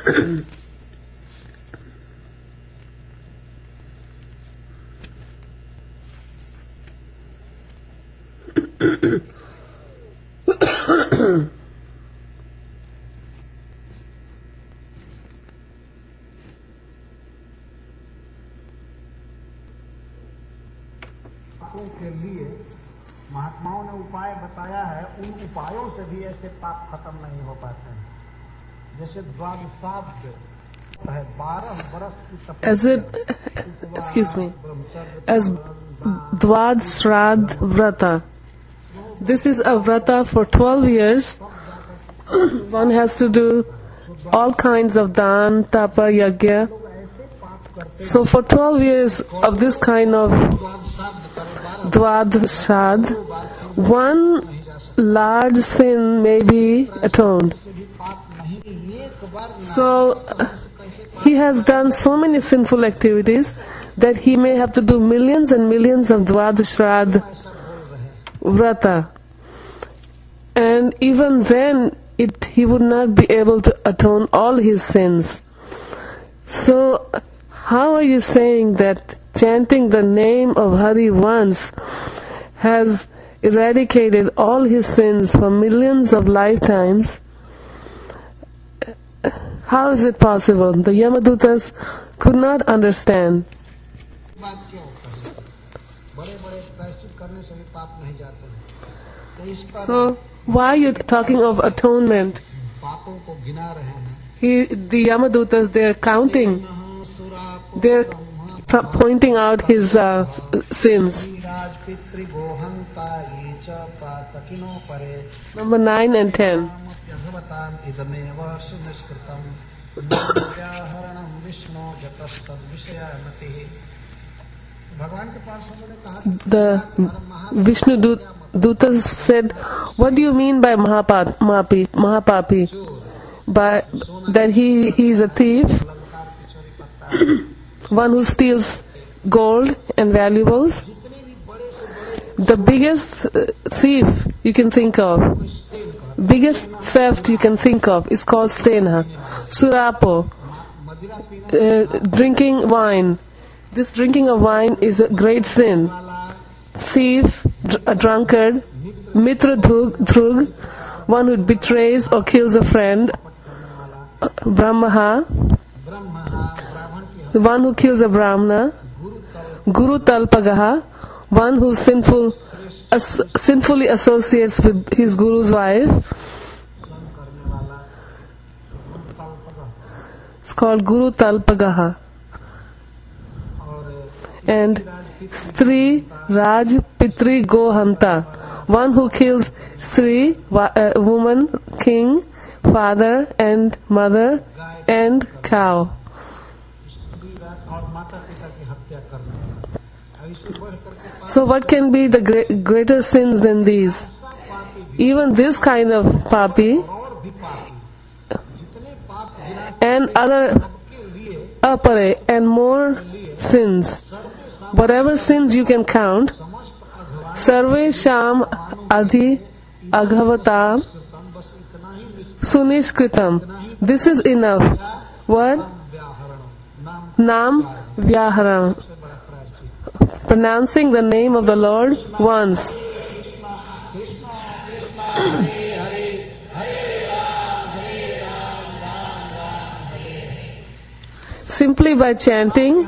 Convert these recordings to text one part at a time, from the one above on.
के लिए महात्माओं ने उपाय बताया है, उन उपायों से भी ऐसे पाप खत्म नहीं हो पाते हैं। जैसे द्वादशाब्द है, 12 बरस की तपस्या, excuse me, as Dvad Shraddh Vrata. This is a vrata for 12 years. One has to do all kinds of dan, tapa, yajna. So for 12 years of this kind of Dvad Shraddh, one large sin may be atoned. So he has done so many sinful activities that he may have to do millions and millions of Dvad Shraddh Vrata. And even then, he would not be able to atone all his sins. So, how are you saying that chanting the name of Hari once has eradicated all his sins for millions of lifetimes? How is it possible? The Yamadutas could not understand. So, why are you talking of atonement? The Yamadutas, they are counting. They are pointing out his sins. Number 9 and 10. The Vishnu Dutas said, what do you mean by Mahapapi? By that he is a thief, one who steals gold and valuables. The biggest thief you can think of, biggest theft you can think of is called stena, surapo, drinking wine. This drinking of wine is a great sin. Thief, a drunkard, mitra dhrug, one who betrays or kills a friend, brahmaha, one who kills a brahmana, guru talpagaha, one who sinfully associates with his guru's wife. It's called guru talpagaha. And Stri Raj Pitri Gohanta, one who kills Sri, woman, king, father and mother and cow. So what can be the greater sins than these? Even this kind of papi and other apare and more sins. Whatever sins you can count, sarve sham adhi aghavatam sunishkritam. This is enough. What? Nam Vyaharam. Pronouncing the name of the Lord once. Simply by chanting,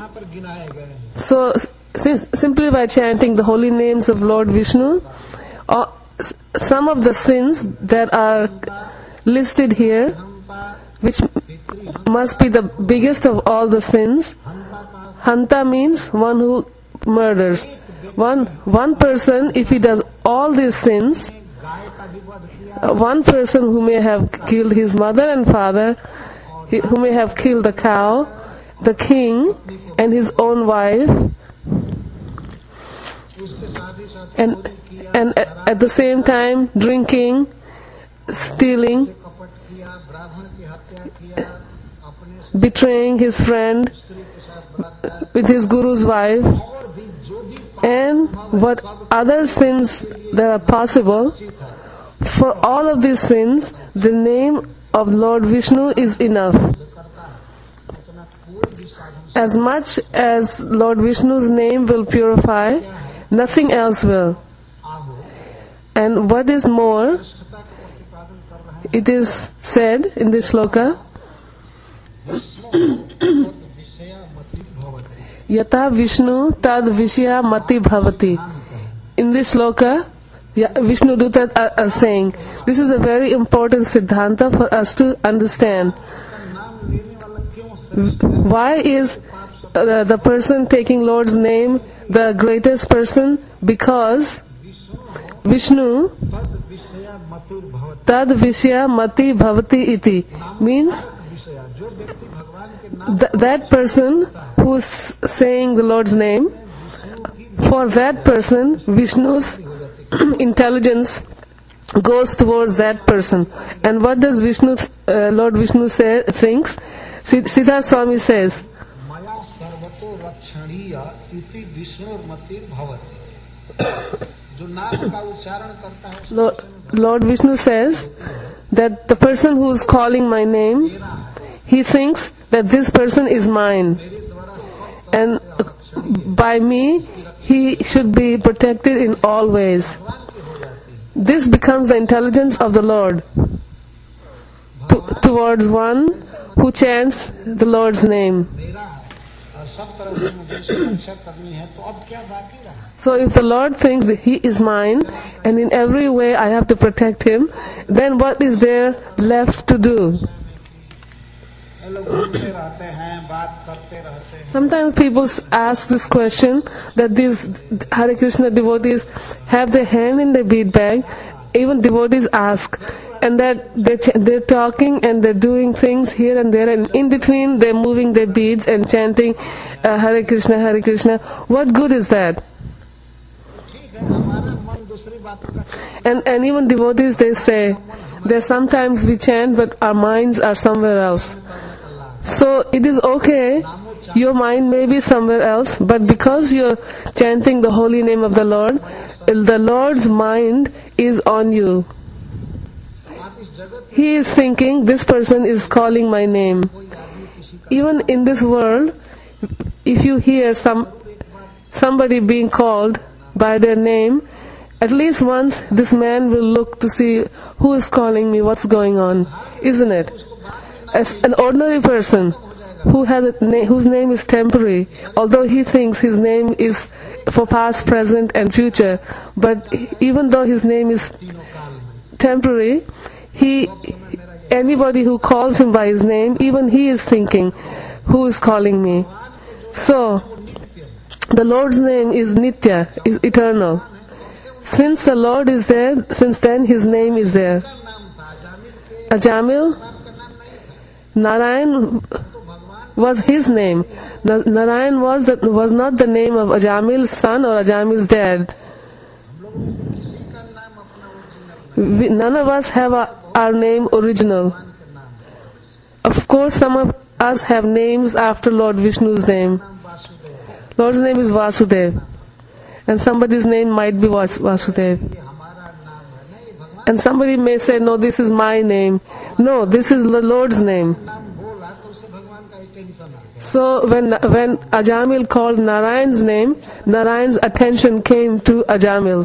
simply by chanting the holy names of Lord Vishnu, some of the sins that are listed here, which must be the biggest of all the sins. Hanta means one who murders. One person, if he does all these sins, one person who may have killed his mother and father, who may have killed the cow, the king, and his own wife, and at the same time drinking, stealing, betraying his friend with his guru's wife, and what other sins that are possible. For all of these sins, the name of Lord Vishnu is enough. as much as Lord Vishnu's name will purify, nothing else will. आहो And what is more, श्रेष्ठता को प्रतिपादन कर रहे हैं। it is said in this shloka, विषया मति भवति। Yata Vishnu tad Vishya mati bhavati. In this shloka, Vishnu Duta are saying, this is a very important siddhanta for us to understand. नाम लेने वाला क्यों श्रेष्ठ? Why is the person taking Lord's name the greatest person? Because Vishnu पद विषया मति भवति। tad Vishya mati bhavati iti means विषया जो व्यक्ति भगवान के नाम that person who is saying the Lord's name, for that person Vishnu's intelligence goes towards that person. And what does Lord Vishnu thinks? Siddhartha Swami says, मया सर्वतो रक्षणीय इति विष्णुर्मतिर् भवति। जो नाम का उच्चारण करता है Lord Vishnu says that the person who is calling my name, he thinks that this person is mine, and by me he should be protected in all ways. This becomes the intelligence of the Lord towards one who chants the Lord's name. मेरा है और सब तरह से मुझे उसकी रक्षा करनी है, तो अब क्या बाकी रहा? So if the Lord thinks that He is mine, and in every way I have to protect Him, then what is there left to do? ये लोग घूमते रहते हैं, बात करते रहते हैं। Sometimes people ask this question, that these Hare Krishna devotees have their hand in the bead bag. Even devotees ask, and that they're talking and they're doing things here and there, and in between they're moving their beads and chanting Hare Krishna, Hare Krishna. What good is that? ठीक है, हमारा मन दूसरी बातों का And even devotees, they say that sometimes we chant but our minds are somewhere else. So it is okay, your mind may be somewhere else, but because you're chanting the holy name of the Lord's mind is on you. आप इस जगत He is thinking, this person is calling my name. Even in this world, if you hear somebody being called by their name, at least once this man will look to see who is calling me, what's going on, isn't it? As an ordinary person whose name is temporary, although he thinks his name is for past, present and future, but even though his name is temporary, anybody who calls him by his name, even he is thinking, who is calling me? So, the Lord's name is Nitya, is eternal. Since the Lord is there, since then His name is there. Ajamil, Narayan was his name. Narayan was not the name of Ajamil's son or Ajamil's dad. None of us have our name original. Of course, some of us have names after Lord Vishnu's name. Lord's name is Vasudev, and somebody's name might be Vasudev. And somebody may say, no, this is my name. No, this is the Lord's name. So when Ajamil called Narayan's name, Narayan's attention came to Ajamil.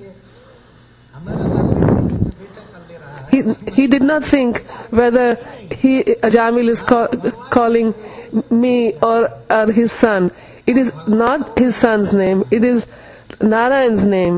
He did not think whether Ajamil is calling me or his son. It is not his son's name, it is Narayan's name.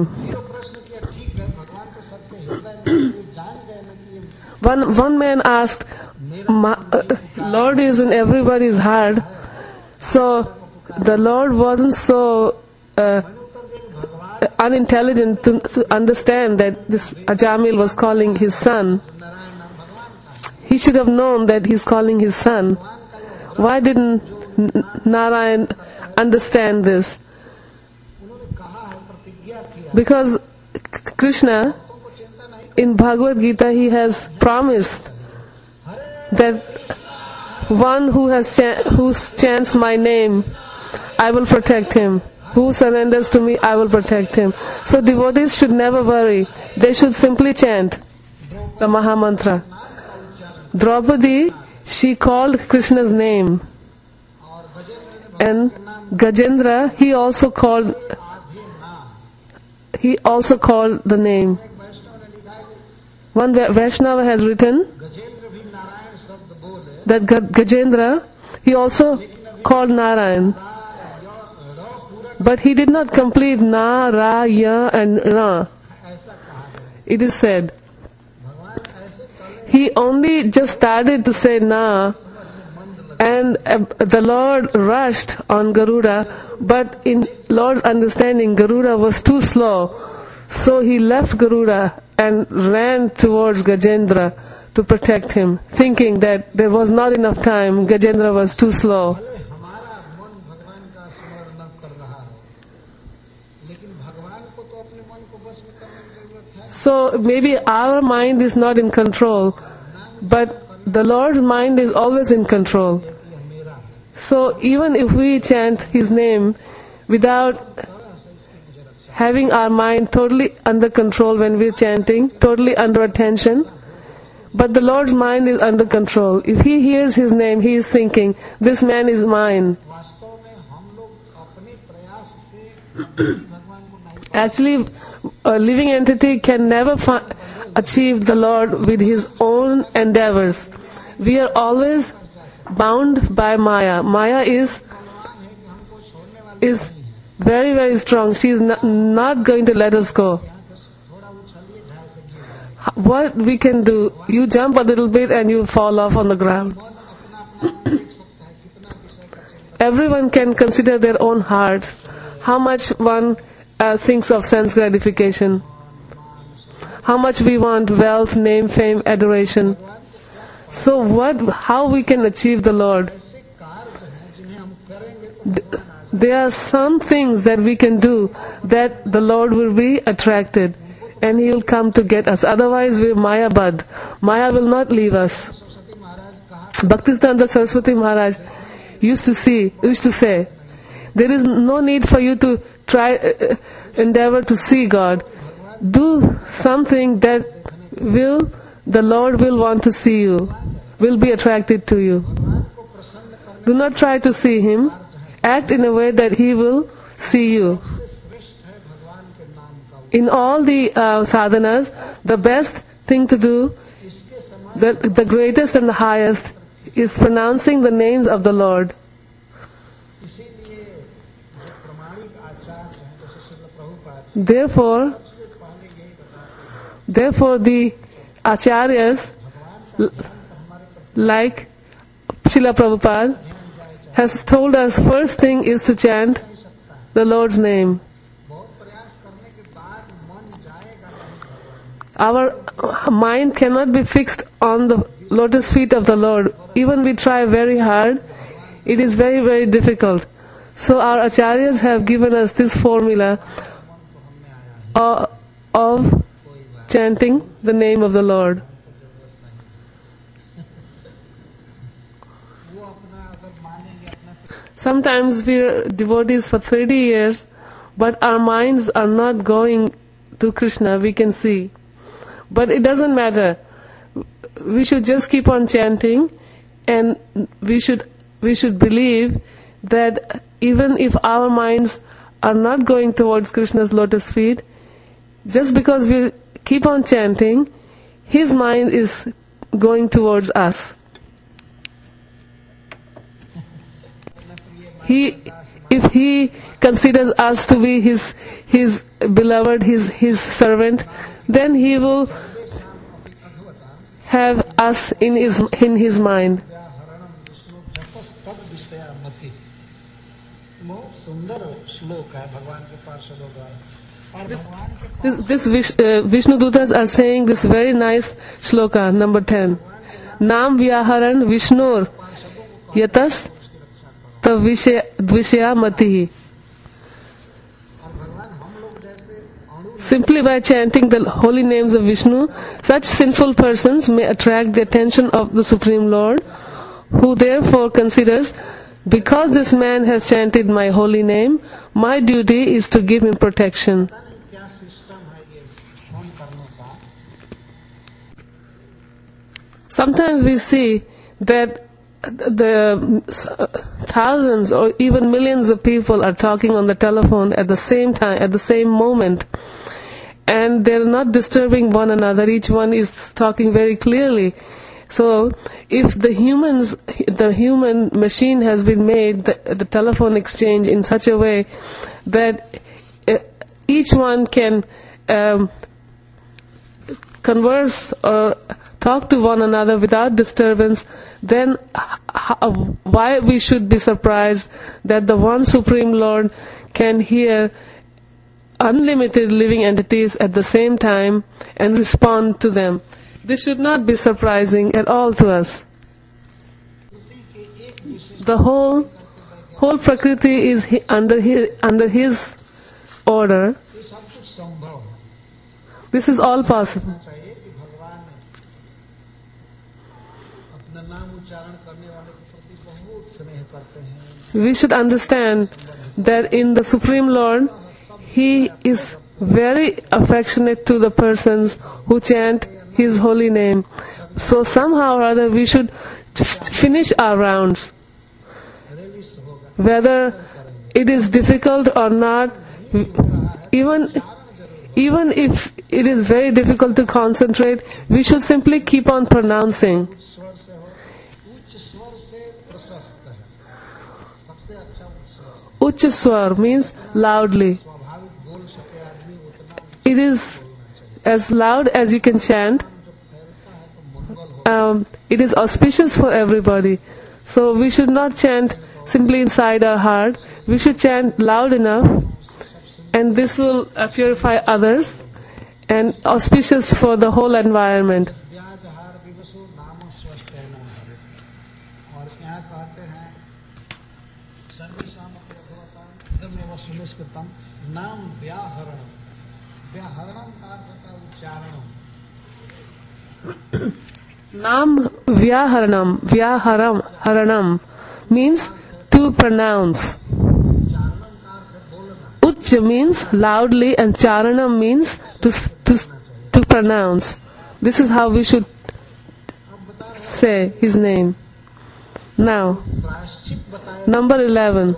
One man asked, Lord is in everybody's heart, so the Lord wasn't so unintelligent to understand that this Ajamil was calling his son. He should have known that he's calling his son. Why didn't Narayan understand this? Because Krishna, in Bhagavad Gita, he has promised that one who chants my name, I will protect him. Who surrenders to me, I will protect him. So devotees should never worry. They should simply chant the Maha Mantra. Draupadi, she called Krishna's name. And Gajendra, he also called the name. One Vaishnava has written Gajendra भी नारायण शब्द बोले that Gajendra, he also called Narayan. But he did not complete Na, Ra, Ya and Ra. It is said. He only just started to say Na, and the Lord rushed on Garuda, but in Lord's understanding, Garuda was too slow. So he left Garuda and ran towards Gajendra to protect him, thinking that there was not enough time, Gajendra was too slow. हमारा मन भगवान का स्मरण न कर रहा हो, लेकिन भगवान को तो अपने मन को बस में करने की जरूरत है. So maybe our mind is not in control, but the Lord's mind is always in control. So even if we chant His name without having our mind totally under control when we're chanting, totally under attention, but the Lord's mind is under control. If He hears His name, He is thinking, this man is mine. वास्तव में हम लोग अपने प्रयास से भगवान को नहीं. Actually, a living entity can never achieve the Lord with his own endeavors. We are always bound by Maya. Maya is very, very strong. She is not going to let us go. What we can do, you jump a little bit and you fall off on the ground. Everyone can consider their own hearts, how much one thinks of sense gratification, how much we want wealth, name, fame, adoration. So how we can achieve the Lord? There are some things that we can do that the Lord will be attracted and He will come to get us. Otherwise we are Mayabad. Maya will not leave us. Bhaktisiddhanta Saraswati Maharaj used to say, there is no need for you to endeavor to see God. Do something that the Lord will want to see you, will be attracted to you. Do not try to see Him. Act in a way that He will see you. In all the sadhanas, the best thing to do, the greatest and the highest, is pronouncing the names of the Lord. Therefore the acharyas like Srila Prabhupada has told us, first thing is to chant the Lord's name. Our mind cannot be fixed on the lotus feet of the Lord. Even we try very hard, it is very, very difficult. So our acharyas have given us this formula of chanting the name of the Lord. Sometimes we are devotees for 30 years, but our minds are not going to Krishna, we can see. But it doesn't matter. We should just keep on chanting, and we should believe that even if our minds are not going towards Krishna's lotus feet, just because we keep on chanting, His mind is going towards us. If He considers us to be His beloved, His servant, then He will have us in His mind. This Vishnu Dutas are saying this very nice shloka, number 10. Nam Vyaharan Vishnur Yatas Tavishya Matihi. Simply by chanting the holy names of Vishnu, such sinful persons may attract the attention of the Supreme Lord, who therefore considers, because this man has chanted my holy name, my duty is to give him protection. Sometimes we see that the thousands or even millions of people are talking on the telephone at the same time, at the same moment, and they're not disturbing one another. Each one is talking very clearly. So if the human machine has been made, the telephone exchange, in such a way that each one can converse or talk to one another without disturbance, then why we should be surprised that the one Supreme Lord can hear unlimited living entities at the same time and respond to them? This should not be surprising at all to us. The whole Prakriti is under his order. This is all possible. We should understand that in the Supreme Lord, He is very affectionate to the persons who chant His holy name. So somehow or other we should finish our rounds. Whether it is difficult or not, even if it is very difficult to concentrate, we should simply keep on pronouncing. Uch swar means loudly. It is as loud as you can chant. It is auspicious for everybody. So we should not chant simply inside our heart. We should chant loud enough, and this will purify others and auspicious for the whole environment. Nam Vyaharanam means to pronounce. Uch means loudly, and Charanam means to pronounce. This is how we should say His name. Now, number 11.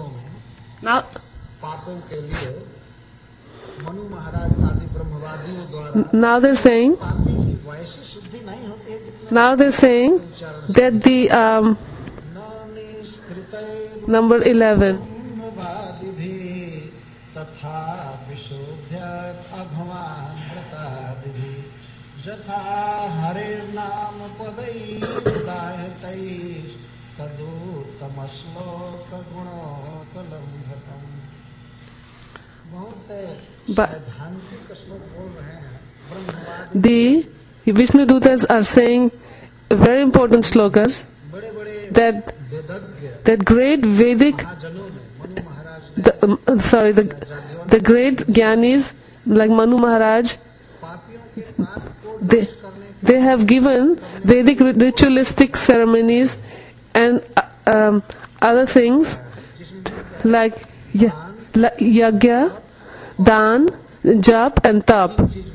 Now they're saying that the number 11. But the Vishnu Dutas are saying very important slokas that great Vedic, the great Gyanis like Manu Maharaj, they have given Vedic ritualistic ceremonies and other things like Yagya, Dan, Jap and Tap.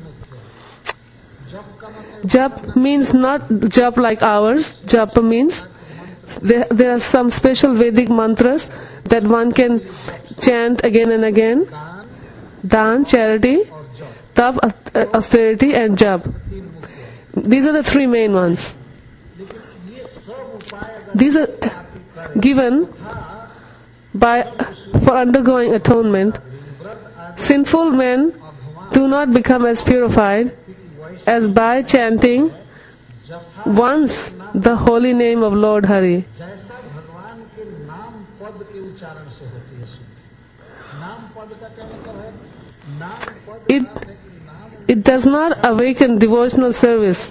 Jap means not jap like ours. Japa means there are some special Vedic mantras that one can chant again and again. Dan, charity, Tap, austerity, and Jap. These are the three main ones. These are given for undergoing atonement. Sinful men do not become as purified as by chanting once the holy name of Lord Hari. It does not awaken devotional service.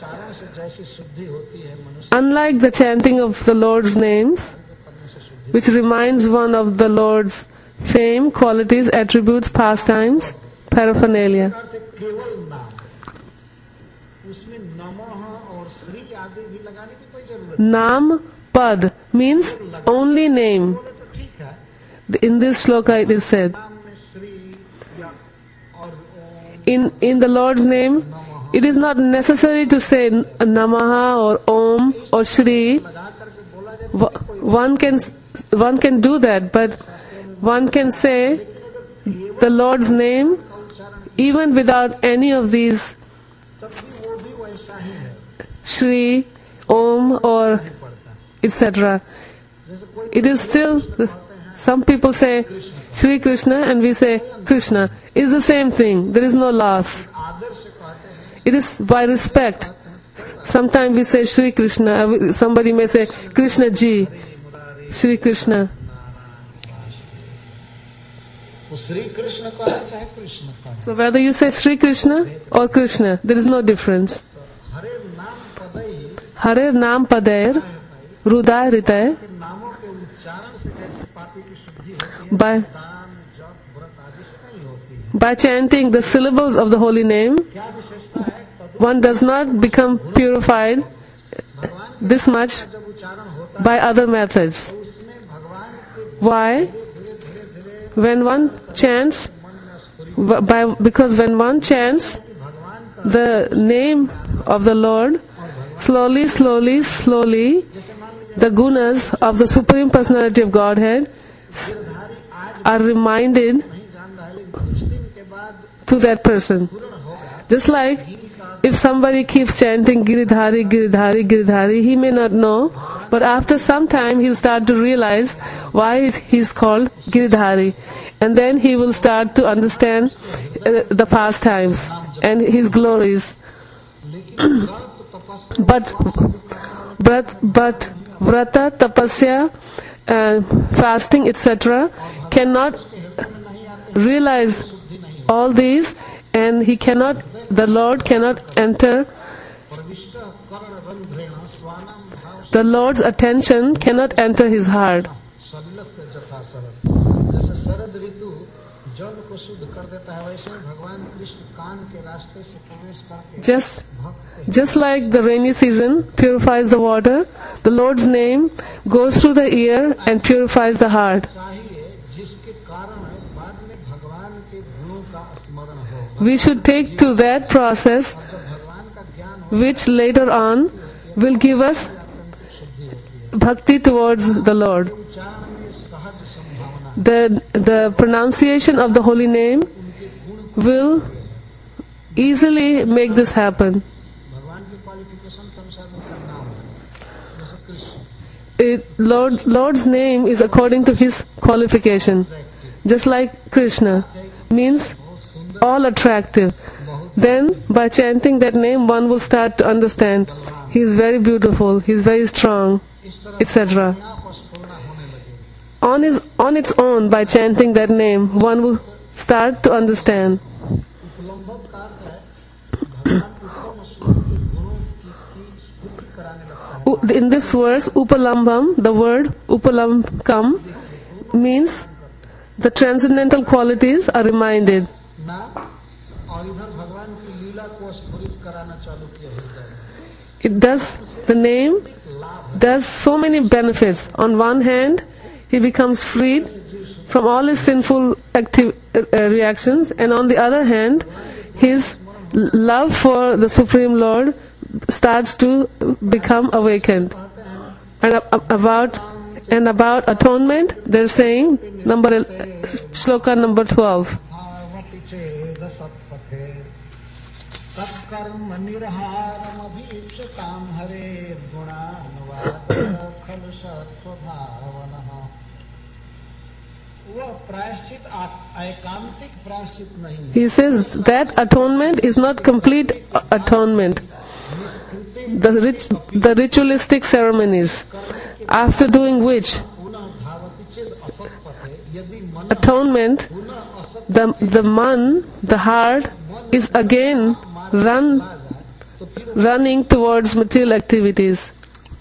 Unlike the chanting of the Lord's names, which reminds one of the Lord's fame, qualities, attributes, pastimes, paraphernalia. Nam Pad means only name. In this sloka it is said. In the Lord's name, it is not necessary to say Namaha or Om or Shri. One can one can do that, but one can say the Lord's name even without any of these तब भी वो भी वैसा ही है. Shri, Om or etc. जैसे कोई It is still, some people say Shri Krishna and we say Krishna. It's the same thing. There is no loss. आदर से कहते हैं, It is by respect. Sometimes we say Shri Krishna. Somebody may say Krishna Ji, Shri Krishna. वो श्री कृष्ण कहे चाहे कृष्ण कहे. So whether you say Shri Krishna or Krishna, there is no difference. हरे नाम पदई Hare Nam Padair, Rudai Ritay, के नामों के उच्चारण से जैसे पापी की शुद्धि होती है, by, दान जप व्रत आदि से नहीं होती है. by chanting the syllables of the holy name, क्या विशेषता है? तब one does not become purified this much जब उच्चारण होता by other methods. है उसमें भगवान के Why? When one chants, because when one chants भगवान का the name of the Lord, slowly, slowly, slowly, the gunas of the Supreme Personality of Godhead are reminded नहीं जान रहा है, लेकिन कुछ दिन के बाद to that person. Just like if somebody keeps chanting Giridhari, Giridhari, Giridhari, he may not know, but after some time he'll start to realize why he's called Giridhari. And then he will start to understand the pastimes and his glories. But vrata, tapasya, fasting, etc. cannot realize all these, and the Lord cannot enter. प्रविष्ट कर्ण रंध्रेण स्वानम भाव The Lord's attention cannot enter his heart. Salil से जथा शरद. जैसे शरद ऋतु जल को शुद्ध कर देता है, वैसे ही भगवान कृष्ण कान के रास्ते से प्रवेश करके Just like the rainy season purifies the water, the Lord's name goes through the ear and purifies the heart. चाहिए जिसके कारण बाद में भगवान के गुणों का स्मरण हो. We should take to that process जब भगवान का ज्ञान हो, which later on will give us शुद्धि होती है. bhakti towards the Lord. उच्चारण में सहज संभावना, The pronunciation of the holy name will easily make this happen. भगवान की क्वालिफिकेशन के अनुसार उनका नाम है. जैसे Krishna Lord's name is according to his qualification. Just like Krishna means all attractive. Then by chanting that name, one will start to understand he is very beautiful, he is very strong, etc. को स्फुरना होने लगे. On its own, by chanting that name, one will start to understand. उपलम्बक का अर्थ है भगवान उत्तम स्वरूप के गुणों की स्फूर्ति कराने लगता है. In this verse, upalambam, the word upalambam means the transcendental qualities are reminded. ना और इधर भगवान की लीला को स्फुरित कराना चालू किया हृदय में. It does, the name does so many benefits. On one hand, he becomes freed from all his sinful reactions, and on the other hand, his love for the Supreme Lord starts to become awakened. And about atonement, they're saying, shloka number 12. भावति चेद सत्पथे तत्कर्म निर्हारमभीप्सितां हरे गुणानुवाद खलु सत्वभावनः. वह प्रायश्चित एकांतिक प्रायश्चित नहीं है. He says that atonement is not complete atonement. The ritualistic ceremonies, after doing which पुनः भावति चेद असत्पथे यदि मन atonement, पुनः असत the heart is again running towards material activities.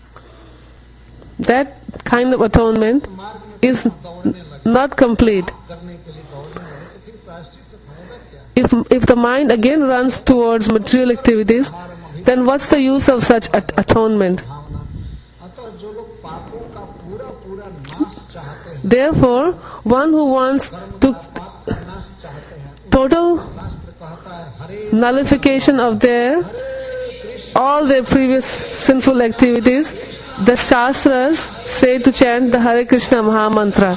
That kind of atonement is not complete. करने के लिए दौड़ने लगे तो फिर प्रायश्चित से फायदा क्या? If the mind again runs towards material activities, then what's the use of such atonement? भावना. अतः जो लोग पापों का पूरा पूरा नाश चाहते हैं, Therefore, one who wants to पाप का नाश चाहते हैं, total शास्त्र कहता है हरे nullification of all their previous sinful activities, The Shastras say to chant the Hare Krishna Mahamantra.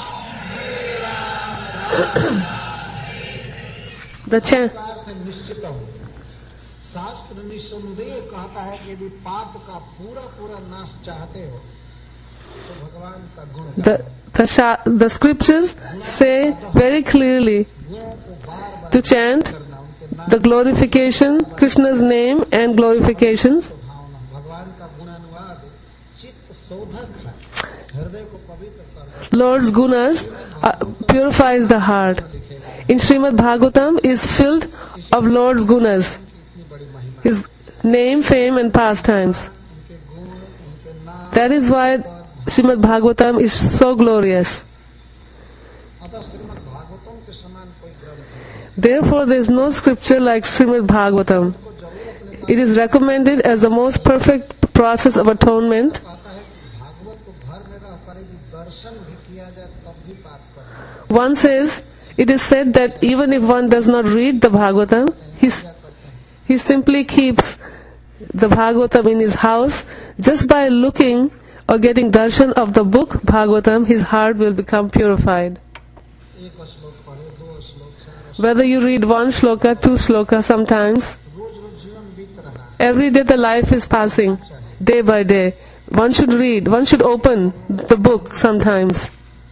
The chant. निश्चित हो, शास्त्र निसंदेह कहता है कि यदि पाप का पूरा पूरा नाश चाहते हो तो भगवान का गुण The scriptures say very clearly to chant the glorification, Krishna's name and glorifications. भगवान का गुणानुवाद चित्त शोधक है, हृदय को पवित्र करता Lord's gunas purifies the heart. In Srimad Bhagavatam is filled of Lord's gunas, His name, fame and pastimes. उनके गुण, उनके नाम, That is why Srimad Bhagavatam is so glorious. अतः श्रीमद् भागवतम के समान कोई ग्रंथ नहीं। Therefore, there is no scripture like Srimad Bhagavatam. It is recommended as the most perfect process of atonement. कहता है कि भागवत को घर में रह कर यदि दर्शन भी किया जाए तब भी पाप करना। One says, it is said that even if one does not read the Bhagavatam, he simply keeps the Bhagavatam in his house. Just by looking or getting darshan of the book Bhagavatam, his heart will become purified. एक श्लोक पढ़े, दो श्लोक, चार, Whether you read one shloka, two shloka sometimes, रोज रोज जीवन बीत रहा है। every day the life is passing, day by day. One should read, one should open the book sometimes.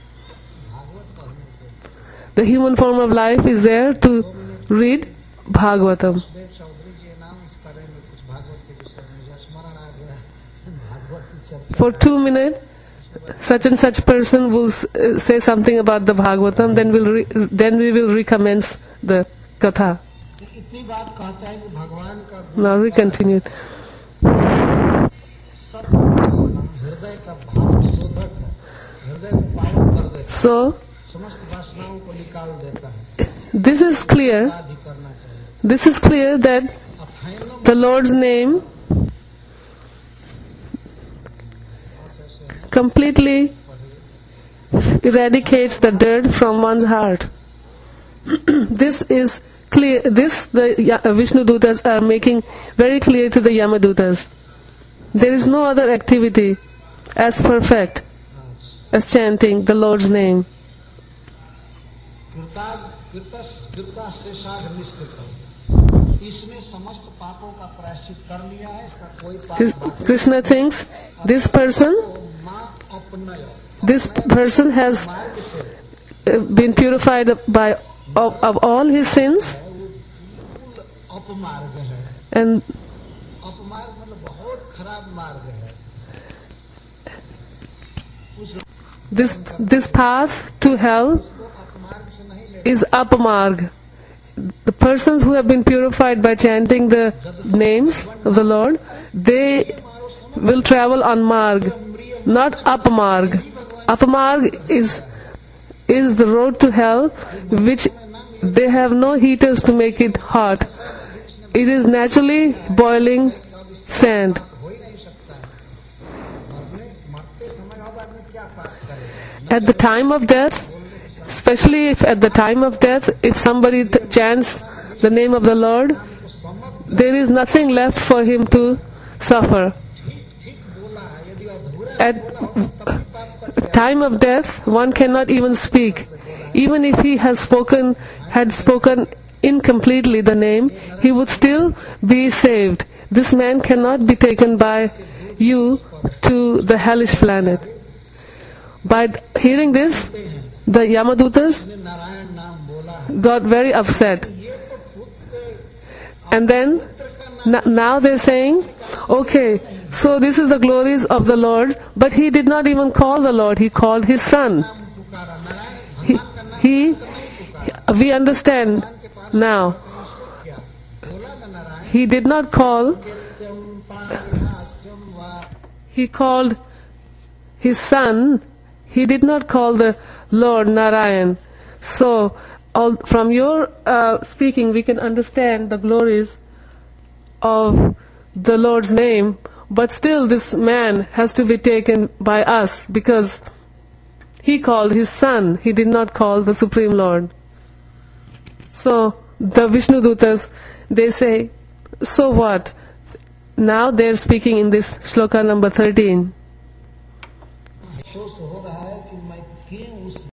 The human form of life is there to read Bhagavatam. Dev Chaudhary ji announce करेंगे कुछ भागवत के विषय में, मुझे स्मरण आ गया भागवत की चर्चा। For 2 minutes, such and such person will say something about the Bhagavatam, then we will recommence the Katha. इतनी बात कहता है कि भगवान का Now we continue. सब हृदय का भाव शोधक है, हृदय को पावन कर देता है, So, समस्त वासनाओं को निकाल देता है। this is clear. आदि करना चाहिए। This is clear that अथैनम the Lord's name completely eradicates the dirt from one's heart. This is clear. This the Vishnu Dutas are making very clear to the Yamadutas. There is no other activity as perfect as chanting the Lord's name. कृता शेषाग निष्कृतम, इसने समस्त पापों का प्रायश्चित कर लिया है, इसका कोई पाप बाकी Krishna thinks this person has been purified by of all his sins, अपमार्ग है। and अपमार्ग मतलब बहुत खराब मार्ग है। this path to hell अपमार्ग से नहीं ले, is apamarg. The persons who have been purified by chanting the names of the Lord, they will travel on marg, not apamarg. Apamarg is the road to hell, which they have no heaters to make it hot. It is naturally boiling sand. हो ही नहीं सकता है। मरते समय अब आदमी क्या पाप करेगा? At the time of death, especially if at the time of death, if somebody chants the name of the Lord, there is nothing left for him to suffer. At time of death, one cannot even speak. Even if he had spoken incompletely the name, he would still be saved. This man cannot be taken by you to the hellish planet. By hearing this, the Yamadutas Narayan नाम बोला, got very upset. And then, now they're saying, okay, so this is the glories of the Lord, but he did not even call the Lord, he called his son. We understand now. He did not call, he called his son, he did not call the Lord Narayan. So, from your speaking, we can understand the glories of the Lord's name, but still this man has to be taken by us because he called his son, he did not call the Supreme Lord. So, the Vishnu Dutas, they say, so what? Now they're speaking in this shloka number 13. अफसोस हो रहा है कि मैं क्यों उस